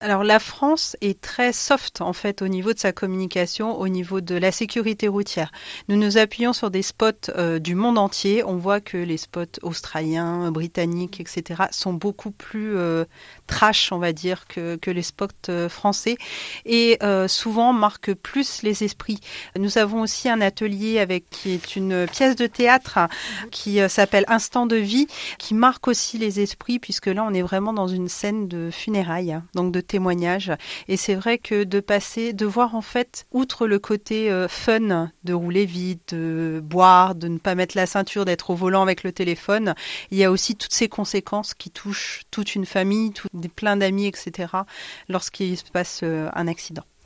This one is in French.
Alors la France est très soft en fait au niveau de sa communication, au niveau de la sécurité routière. Nous nous appuyons sur des spots du monde entier. On voit que les spots australiens, britanniques, etc. sont beaucoup plus trash, on va dire, que les spots français et souvent marquent plus les esprits. Nous avons aussi un atelier qui est une pièce de théâtre qui s'appelle Instant de vie, qui marque aussi les esprits puisque là on est vraiment dans une scène de funérailles, donc de témoignages. Et c'est vrai que de voir en fait, outre le côté fun, de rouler vite, de boire, de ne pas mettre la ceinture, d'être au volant avec le téléphone, il y a aussi toutes ces conséquences qui touchent toute une famille, plein d'amis, etc. lorsqu'il se passe un accident.